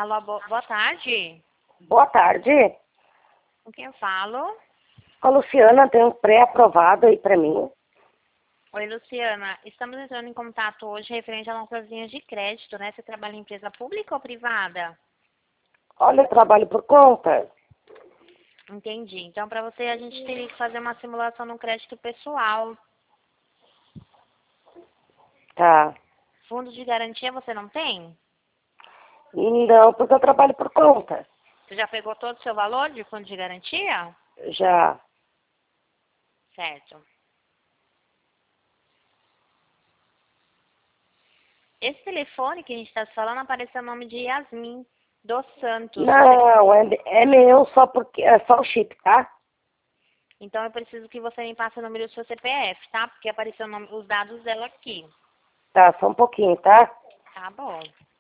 Alô, boa tarde. Boa tarde. Com quem eu falo? A Luciana tem um pré-aprovado aí pra mim. Oi, Luciana. Estamos entrando em contato hoje referente a nossas linhas de crédito, né? Você trabalha em empresa pública ou privada? Olha, eu trabalho por conta. Entendi. Então, para você, a gente teria que fazer uma simulação no crédito pessoal. Tá. Fundo de garantia você não tem? Não, porque eu trabalho por conta. Você já pegou todo o seu valor de fundo de garantia? Já. Certo. Esse telefone que a gente está falando apareceu o nome de Yasmin dos Santos. Não, é meu só porque é só o chip, tá? Então, eu preciso que você me passe o número do seu CPF, tá? Porque apareceu os dados dela aqui. Tá, só um pouquinho, tá? Tá bom.